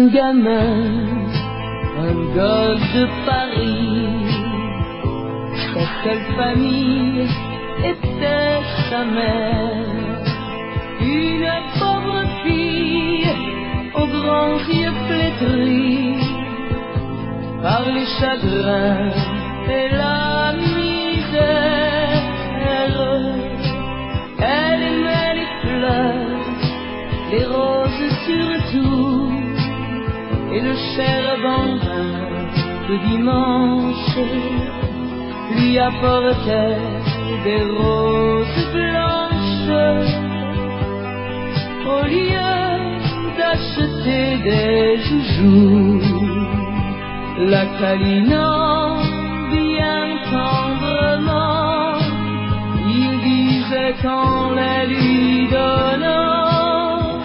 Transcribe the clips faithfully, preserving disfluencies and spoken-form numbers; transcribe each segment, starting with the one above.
gamin, un gosse de Paris. Sa seule famille était sa mère, une pauvre fille aux grands yeux flétris par les chagrins et la misère. Elle aimait les fleurs, les roses surtout, et le cher bambin de dimanche lui apportait des roses blanches au lieu d'acheter des joujoux, la câlinant bien tendrement. Il disait qu'en les lui donnant,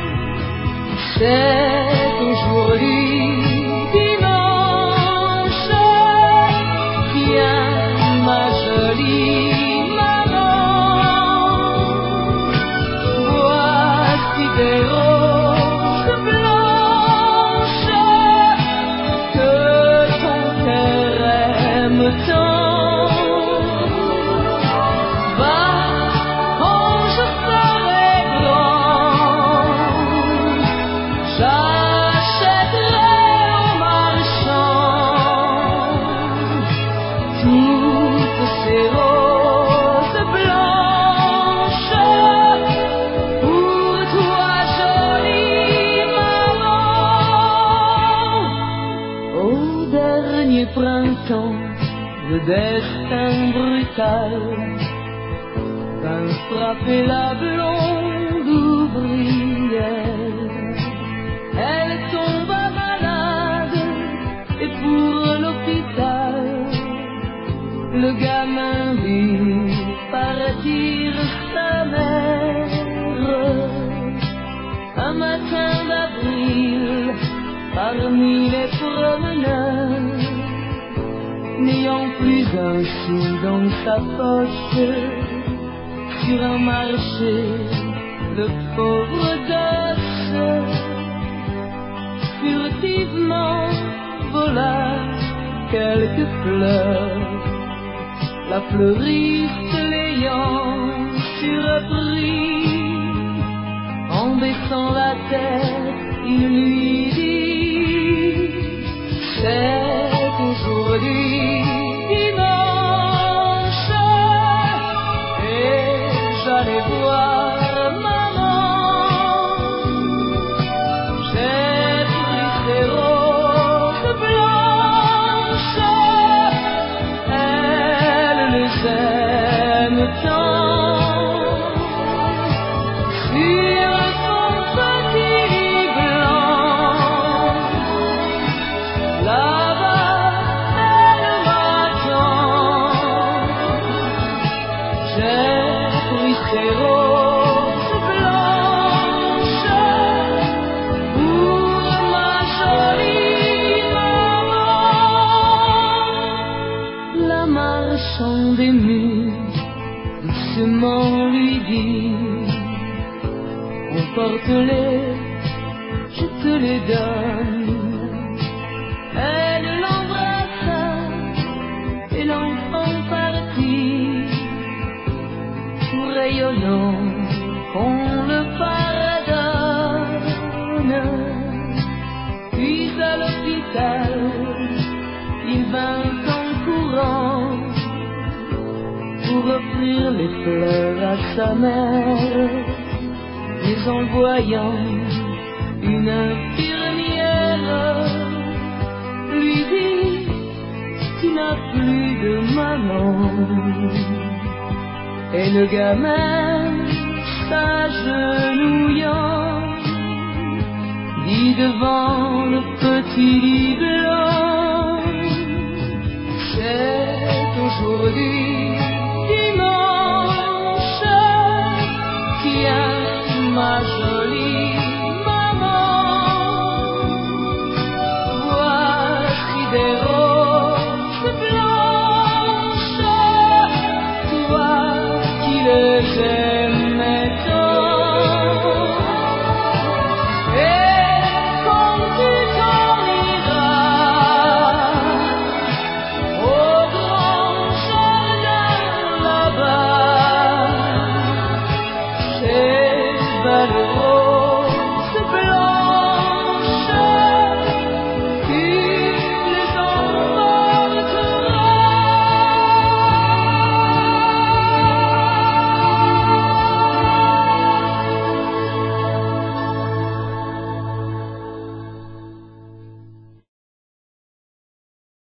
c'est aujourd'hui dimanche. Tiens, ma jolie maman, voici des roses blanches que ton cœur aime tant. Va, quand je serai grand, j'achèterai au marchand toutes ces roses blanches pour toi, jolie maman. Au dernier printemps, le destin brutal vint frapper la blonde ouvrière. Elle tomba malade et pour l'hôpital, le gamin vit partir sa mère. Un matin d'avril, parmi les promeneurs, n'ayant plus un sou dans sa poche, sur un marché, le pauvre gosse furtivement vola quelques fleurs. La fleuriste l'ayant surpris, en baissant la tête, il lui dit: c'est aujourd'hui dimanche, et j'allais voir maman. J'ai pris ces roses blanches, elle les aime tant. Sur son petit lit blanc, là-bas elle m'attend. J'ai pris ces roses blanches pour ma jolie maman. La marchande émue doucement lui dit: emporte-les, je te les donne. Elle l'embrassa et l'enfant partit, tout rayonnant qu'on le pardonne. Puis à l'hôpital, il vint en courant pour offrir les fleurs à sa mère. Mais en le voyant, une infirmière lui dit: tu n'as plus de maman. Et le gamin, s'agenouillant, dit devant le petit lit blanc: c'est aujourd'hui dimanche. Tiens, ma